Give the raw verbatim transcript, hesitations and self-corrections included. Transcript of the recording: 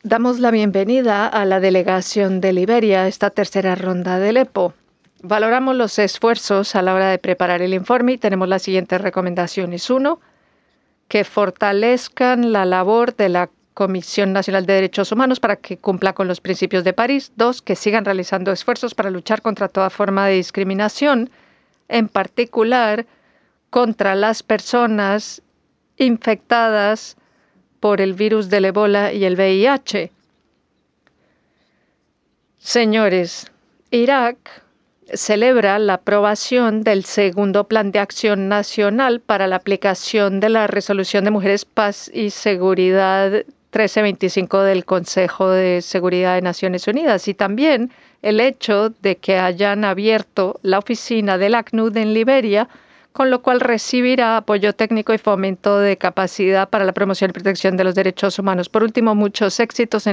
Damos la bienvenida a la delegación de Liberia a esta tercera ronda del E P O. Valoramos los esfuerzos a la hora de preparar el informe y tenemos las siguientes recomendaciones. Uno, que fortalezcan la labor de la Comisión Nacional de Derechos Humanos para que cumpla con los principios de París. Dos, que sigan realizando esfuerzos para luchar contra toda forma de discriminación, en particular contra las personas infectadas por el virus del ébola y el V I H. Señores, Irak celebra la aprobación del segundo Plan de Acción Nacional para la aplicación de la Resolución de Mujeres, Paz y Seguridad trece veinticinco del Consejo de Seguridad de Naciones Unidas, y también el hecho de que hayan abierto la oficina del A C N U D en Liberia, con lo cual recibirá apoyo técnico y fomento de capacidad para la promoción y protección de los derechos humanos. Por último, muchos éxitos en